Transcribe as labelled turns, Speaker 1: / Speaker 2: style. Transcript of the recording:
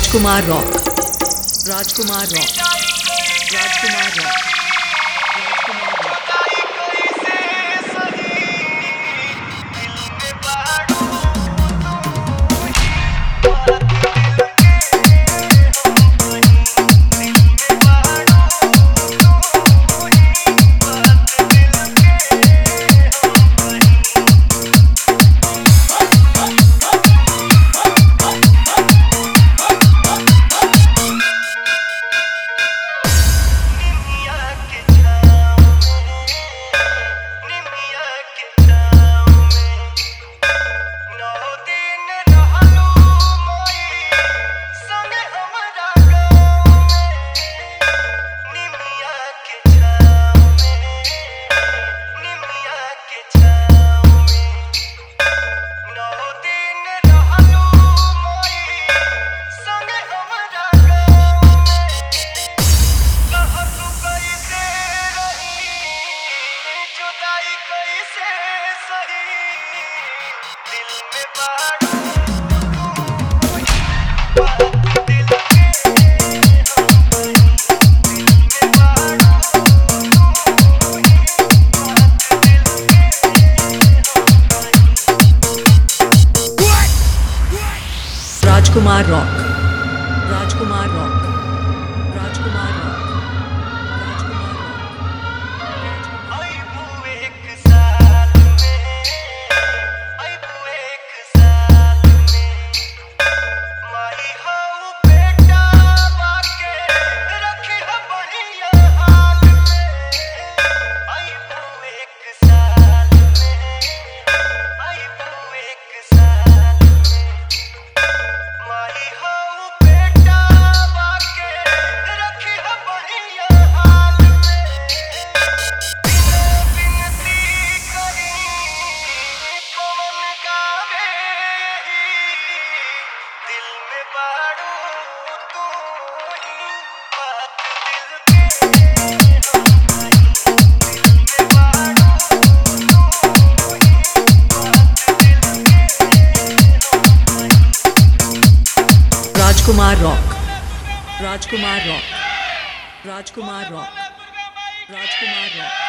Speaker 1: राजकुमार rock, Rajkumar rock, Rajkumar rock, Rajkumar rock. Rajkumar rock, Rajkumar rock, Rajkumar rock, Rajkumar rock. आई बुए एक साल में, आई बुए एक साल में, माही हाउ बेटा बाके रखी है बढ़िया हाल में। आई बुए एक साल में, आई बुए एक साल में, माही हाउ बेटा बाके रखी है बढ़िया हाल में। बिनती करी कौन गावे यही, दिल में बाड़ू तू ही, बात दिल के हम कहीं। दिल में बाड़ू तू ही, बात दिल के हम कहीं। Rajkumar rock, Rajkumar rock, Rajkumar rock, Rajkumar rock.